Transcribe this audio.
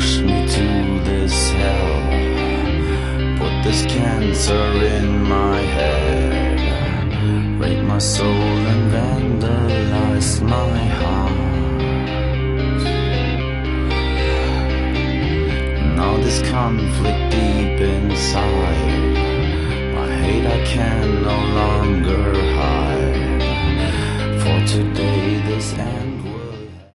push me to this hell. Put this cancer in my head. Rape my soul and vandalize my heart. Now this conflict deep inside, my hate I can no longer hide. For today